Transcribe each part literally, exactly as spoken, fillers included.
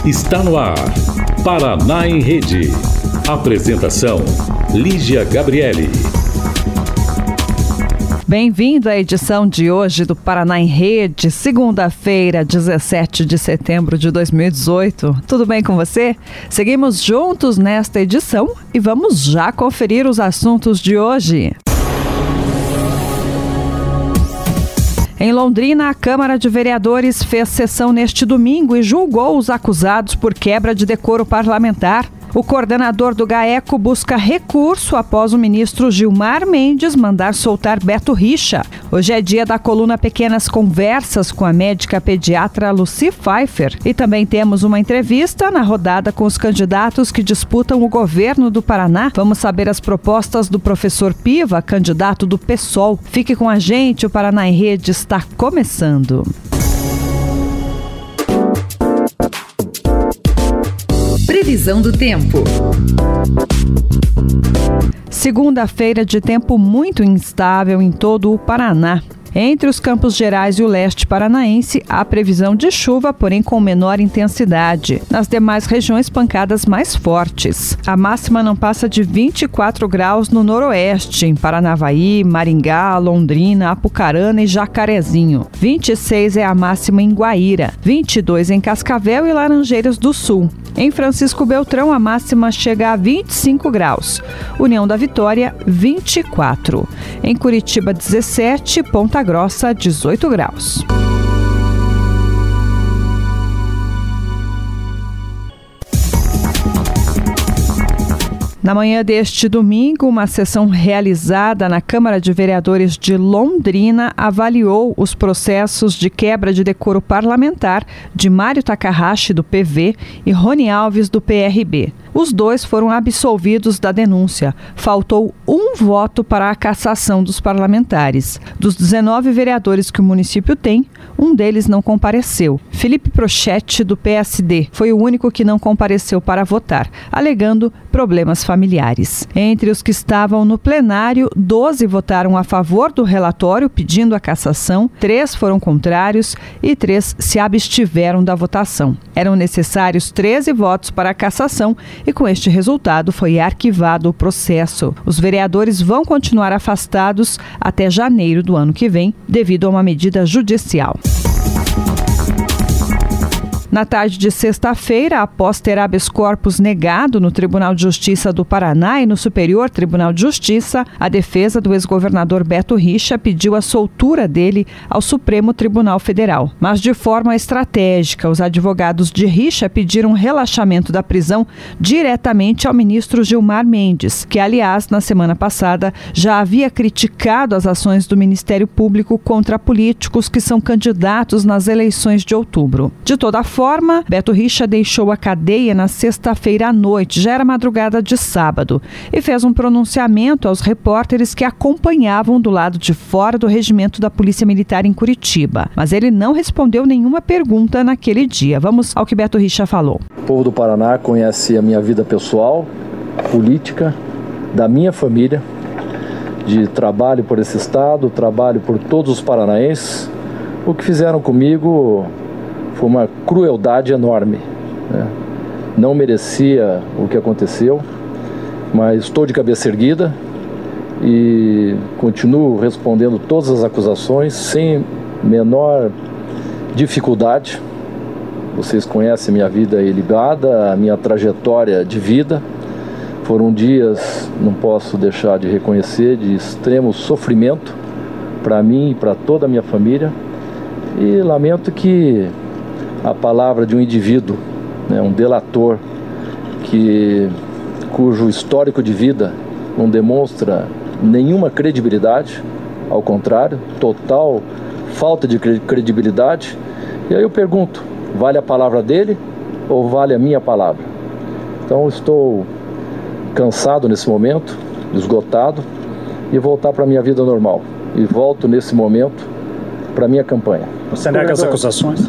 Está no ar, Paraná em Rede. Apresentação, Lígia Gabriele. Bem-vindo à edição de hoje do Paraná em Rede, segunda-feira, dezessete de setembro de dois mil e dezoito. Tudo bem com você? Seguimos juntos nesta edição e vamos já conferir os assuntos de hoje. Em Londrina, a Câmara de Vereadores fez sessão neste domingo e julgou os acusados por quebra de decoro parlamentar. O coordenador do GAECO busca recurso após o ministro Gilmar Mendes mandar soltar Beto Richa. Hoje é dia da coluna Pequenas Conversas com a médica pediatra Lucy Pfeiffer. E também temos uma entrevista na rodada com os candidatos que disputam o governo do Paraná. Vamos saber as propostas do professor Piva, candidato do PSOL. Fique com a gente, o Paraná em Rede está começando. Previsão do tempo. Segunda-feira de tempo muito instável em todo o Paraná. Entre os Campos Gerais e o leste paranaense, há previsão de chuva, porém com menor intensidade. Nas demais regiões, pancadas mais fortes. A máxima não passa de vinte e quatro graus no noroeste, em Paranavaí, Maringá, Londrina, Apucarana e Jacarezinho. vinte e seis é a máxima em Guaíra, vinte e dois em Cascavel e Laranjeiras do Sul. Em Francisco Beltrão, a máxima chega a vinte e cinco graus. União da Vitória, vinte e quatro. Em Curitiba, dezessete. Ponta Grossa, dezoito graus. Na manhã deste domingo, uma sessão realizada na Câmara de Vereadores de Londrina avaliou os processos de quebra de decoro parlamentar de Mário Takahashi, do P V, e Rony Alves, do P R B. Os dois foram absolvidos da denúncia. Faltou um voto para a cassação dos parlamentares. Dos dezenove vereadores que o município tem, um deles não compareceu. Felipe Prochetti, do P S D, foi o único que não compareceu para votar, alegando problemas familiares. Entre os que estavam no plenário, doze votaram a favor do relatório pedindo a cassação, três foram contrários e três se abstiveram da votação. Eram necessários treze votos para a cassação e com este resultado foi arquivado o processo. Os vereadores vão continuar afastados até janeiro do ano que vem, devido a uma medida judicial. Na tarde de sexta-feira, após ter habeas corpus negado no Tribunal de Justiça do Paraná e no Superior Tribunal de Justiça, a defesa do ex-governador Beto Richa pediu a soltura dele ao Supremo Tribunal Federal. Mas de forma estratégica, os advogados de Richa pediram relaxamento da prisão diretamente ao ministro Gilmar Mendes, que, aliás, na semana passada já havia criticado as ações do Ministério Público contra políticos que são candidatos nas eleições de outubro. De toda forma, Beto Richa deixou a cadeia na sexta-feira à noite, já era madrugada de sábado, e fez um pronunciamento aos repórteres que acompanhavam do lado de fora do regimento da Polícia Militar em Curitiba. Mas ele não respondeu nenhuma pergunta naquele dia. Vamos ao que Beto Richa falou. O povo do Paraná conhece a minha vida pessoal, política, da minha família, de trabalho por esse estado, trabalho por todos os paranaenses. O que fizeram comigo foi uma crueldade enorme, né? Não merecia o que aconteceu, mas estou de cabeça erguida e continuo respondendo todas as acusações sem menor dificuldade. Vocês conhecem minha vida ilibada, a minha trajetória de vida. Foram dias, não posso deixar de reconhecer, de extremo sofrimento para mim e para toda a minha família. E lamento que a palavra de um indivíduo, né, um delator, que, cujo histórico de vida não demonstra nenhuma credibilidade, ao contrário, total falta de credibilidade. E aí eu pergunto, vale a palavra dele ou vale a minha palavra? Então estou cansado nesse momento, esgotado, e voltar para a minha vida normal. E volto nesse momento para a minha campanha. Você nega as acusações?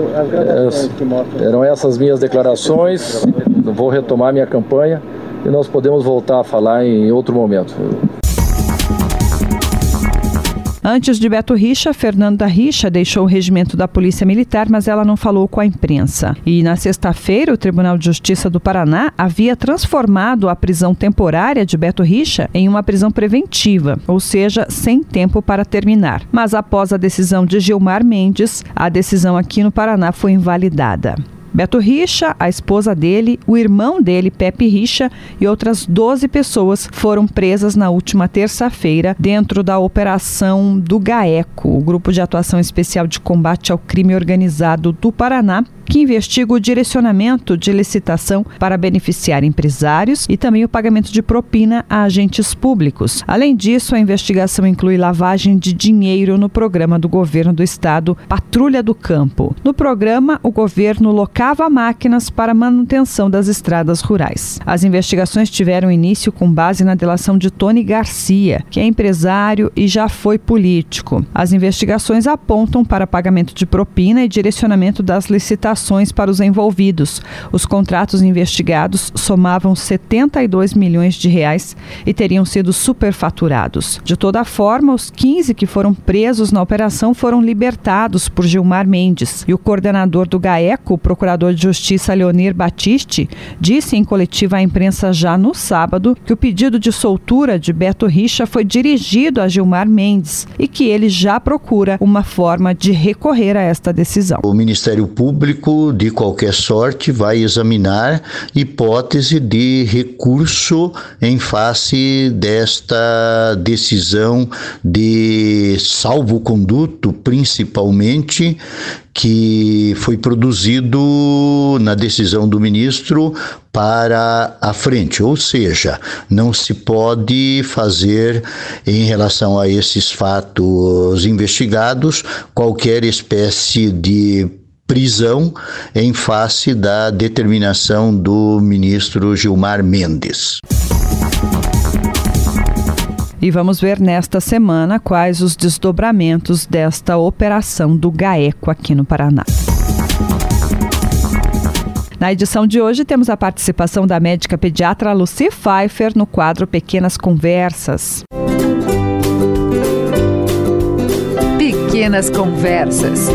É, eram essas minhas declarações, vou retomar minha campanha e nós podemos voltar a falar em outro momento. Antes de Beto Richa, Fernanda Richa deixou o regimento da Polícia Militar, mas ela não falou com a imprensa. E na sexta-feira, o Tribunal de Justiça do Paraná havia transformado a prisão temporária de Beto Richa em uma prisão preventiva, ou seja, sem tempo para terminar. Mas após a decisão de Gilmar Mendes, a decisão aqui no Paraná foi invalidada. Beto Richa, a esposa dele, o irmão dele, Pepe Richa, e outras doze pessoas foram presas na última terça-feira dentro da operação do GAECO, o Grupo de Atuação Especial de Combate ao Crime Organizado do Paraná, que investiga o direcionamento de licitação para beneficiar empresários e também o pagamento de propina a agentes públicos. Além disso, a investigação inclui lavagem de dinheiro no programa do governo do estado Patrulha do Campo. No programa, o governo locava máquinas para manutenção das estradas rurais. As investigações tiveram início com base na delação de Tony Garcia, que é empresário e já foi político. As investigações apontam para pagamento de propina e direcionamento das licitações para os envolvidos. Os contratos investigados somavam setenta e dois milhões de reais e teriam sido superfaturados. De toda forma, os quinze que foram presos na operação foram libertados por Gilmar Mendes. E o coordenador do GAECO, o procurador de Justiça Leonir Battisti, disse em coletiva à imprensa já no sábado que o pedido de soltura de Beto Richa foi dirigido a Gilmar Mendes e que ele já procura uma forma de recorrer a esta decisão. O Ministério Público, de qualquer sorte, vai examinar hipótese de recurso em face desta decisão de salvo-conduto, principalmente, que foi produzido na decisão do ministro para a frente, ou seja, não se pode fazer em relação a esses fatos investigados qualquer espécie de prisão em face da determinação do ministro Gilmar Mendes. E vamos ver nesta semana quais os desdobramentos desta operação do GAECO aqui no Paraná. Na edição de hoje temos a participação da médica pediatra Lucy Pfeiffer no quadro Pequenas Conversas. Pequenas Conversas.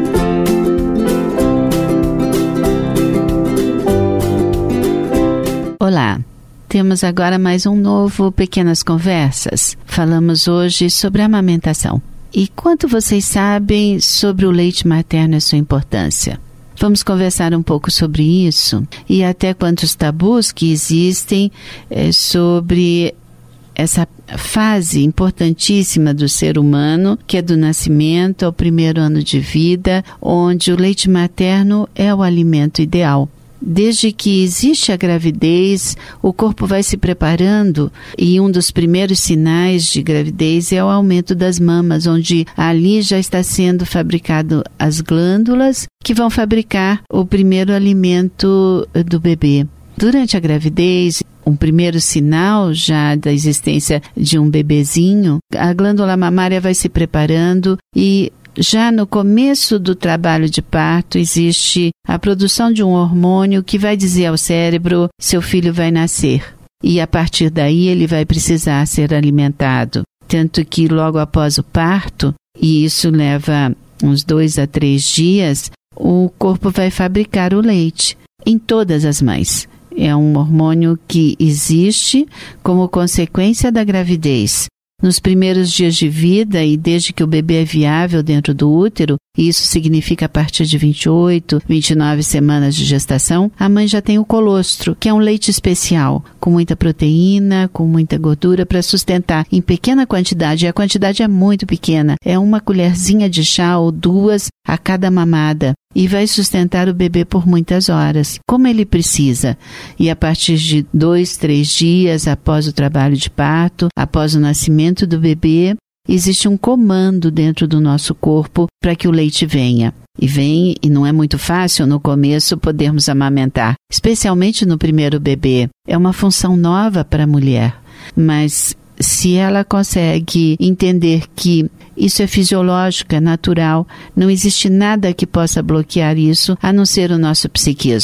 Olá, temos agora mais um novo Pequenas Conversas. Falamos hoje sobre a amamentação. E quanto vocês sabem sobre o leite materno e a sua importância? Vamos conversar um pouco sobre isso e até quantos tabus que existem é, sobre essa fase importantíssima do ser humano, que é do nascimento ao primeiro ano de vida, onde o leite materno é o alimento ideal. Desde que existe a gravidez, o corpo vai se preparando e um dos primeiros sinais de gravidez é o aumento das mamas, onde ali já está sendo fabricado as glândulas que vão fabricar o primeiro alimento do bebê. Durante a gravidez, um primeiro sinal já da existência de um bebezinho, a glândula mamária vai se preparando e já no começo do trabalho de parto existe a produção de um hormônio que vai dizer ao cérebro: seu filho vai nascer. E a partir daí ele vai precisar ser alimentado. Tanto que logo após o parto, e isso leva uns dois a três dias, o corpo vai fabricar o leite em todas as mães. É um hormônio que existe como consequência da gravidez. Nos primeiros dias de vida e desde que o bebê é viável dentro do útero, e isso significa a partir de vinte e oito, vinte e nove semanas de gestação, a mãe já tem o colostro, que é um leite especial, com muita proteína, com muita gordura para sustentar em pequena quantidade, e a quantidade é muito pequena, é uma colherzinha de chá ou duas a cada mamada, e vai sustentar o bebê por muitas horas, como ele precisa. E a partir de dois, três dias após o trabalho de parto, após o nascimento do bebê, existe um comando dentro do nosso corpo para que o leite venha. E vem, e não é muito fácil no começo podermos amamentar, especialmente no primeiro bebê. É uma função nova para a mulher, mas se ela consegue entender que isso é fisiológico, é natural, não existe nada que possa bloquear isso, a não ser o nosso psiquismo.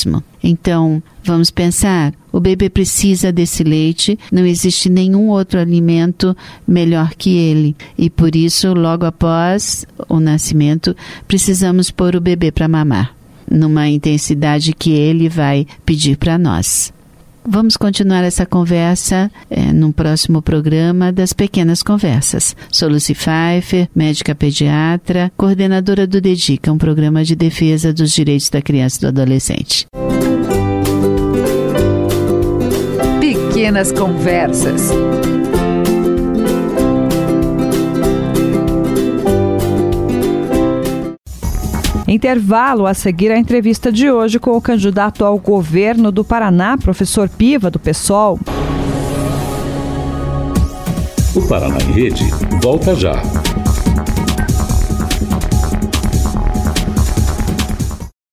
Então, vamos pensar, o bebê precisa desse leite, não existe nenhum outro alimento melhor que ele. E por isso, logo após o nascimento, precisamos pôr o bebê para mamar, numa intensidade que ele vai pedir para nós. Vamos continuar essa conversa é, no próximo programa das Pequenas Conversas. Sou Lucy Pfeiffer, médica pediatra, coordenadora do DEDICA, um programa de defesa dos direitos da criança e do adolescente. Pequenas Conversas. Intervalo a seguir a entrevista de hoje com o candidato ao governo do Paraná, professor Piva, do PSOL. O Paraná em Rede volta já.